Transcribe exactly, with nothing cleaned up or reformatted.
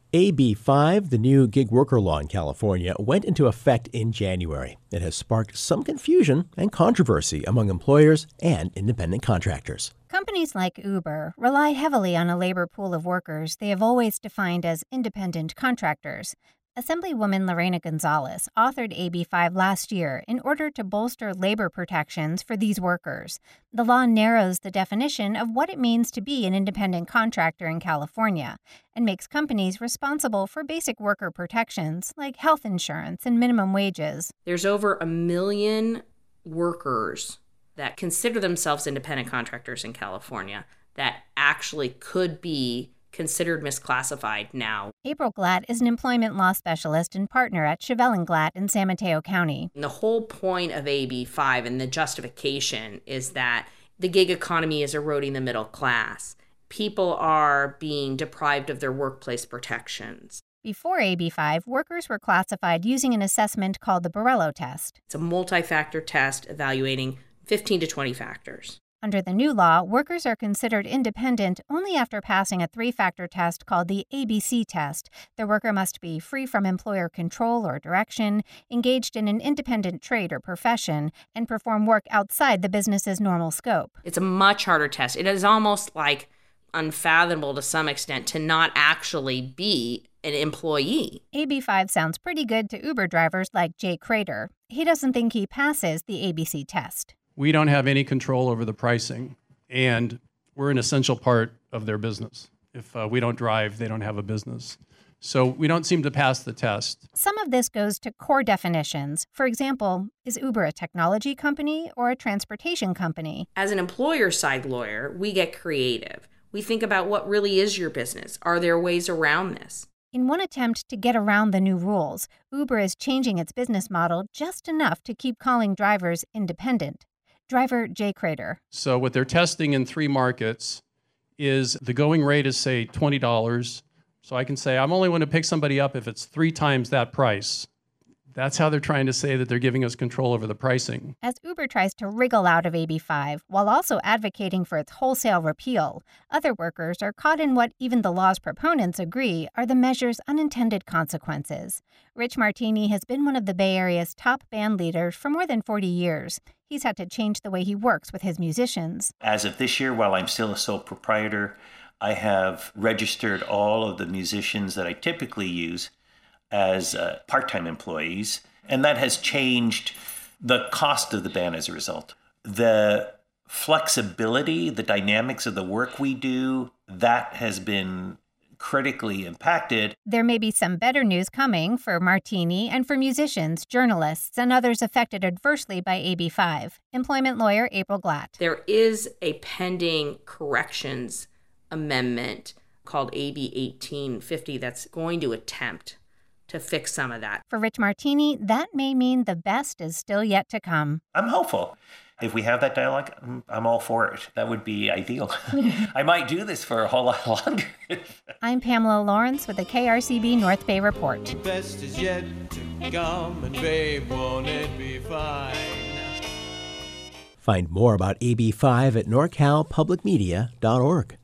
A B five, the new gig worker law in California, went into effect in January. It has sparked some confusion and controversy among employers and independent contractors. Companies like Uber rely heavily on a labor pool of workers they have always defined as independent contractors. Assemblywoman Lorena Gonzalez authored A B five last year in order to bolster labor protections for these workers. The law narrows the definition of what it means to be an independent contractor in California and makes companies responsible for basic worker protections like health insurance and minimum wages. There's over a million workers that consider themselves independent contractors in California that actually could be considered misclassified now. April Glatt is an employment law specialist and partner at Chevelle and Glatt in San Mateo County. And the whole point of A B five and the justification is that the gig economy is eroding the middle class. People are being deprived of their workplace protections. Before A B five, workers were classified using an assessment called the Borrello test. It's a multi-factor test evaluating fifteen to twenty factors. Under the new law, workers are considered independent only after passing a three-factor test called the A B C test. The worker must be free from employer control or direction, engaged in an independent trade or profession, and perform work outside the business's normal scope. It's a much harder test. It is almost like unfathomable to some extent to not actually be an employee. A B five sounds pretty good to Uber drivers like Jay Crater. He doesn't think he passes the A B C test. We don't have any control over the pricing, and we're an essential part of their business. If uh, we don't drive, they don't have a business. So we don't seem to pass the test. Some of this goes to core definitions. For example, is Uber a technology company or a transportation company? As an employer-side lawyer, we get creative. We think about what really is your business. Are there ways around this? In one attempt to get around the new rules, Uber is changing its business model just enough to keep calling drivers independent. Driver Jay Crater. So what they're testing in three markets is the going rate is, say, twenty dollars. So I can say, I'm only going to pick somebody up if it's three times that price. That's how they're trying to say that they're giving us control over the pricing. As Uber tries to wriggle out of A B five while also advocating for its wholesale repeal, other workers are caught in what even the law's proponents agree are the measure's unintended consequences. Rich Martini has been one of the Bay Area's top band leaders for more than forty years. He's had to change the way he works with his musicians. As of this year, while I'm still a sole proprietor, I have registered all of the musicians that I typically use as uh, part-time employees, and that has changed the cost of the band as a result. The flexibility, the dynamics of the work we do, that has been critically impacted. There may be some better news coming for Martini and for musicians, journalists, and others affected adversely by A B five. Employment lawyer April Glatt. There is a pending corrections amendment called A B eighteen fifty that's going to attempt to fix some of that. For Rich Martini, that may mean the best is still yet to come. I'm hopeful. If we have that dialogue, I'm, I'm all for it. That would be ideal. I might do this for a whole lot longer. I'm Pamela Lawrence with the K R C B North Bay Report. The best is yet to come, and babe, won't it be fine? Find more about A B five at nor cal public media dot org.